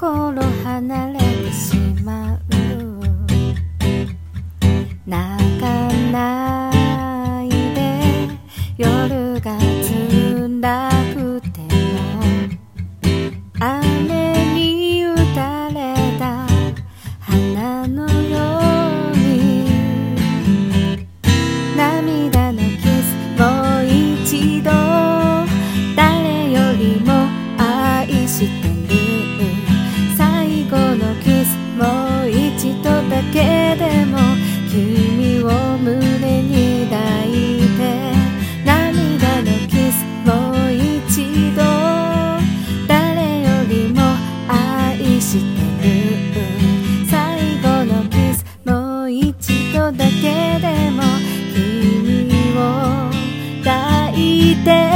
心離れてしまう。泣かないで夜が辛くても、雨に打たれた花のように、涙のキスもう一度、誰よりも愛してる。最後のキスもう一度だけでも君を胸に抱いて、涙のキスもう一度、誰よりも愛してる。最後のキスもう一度だけでも君を抱いて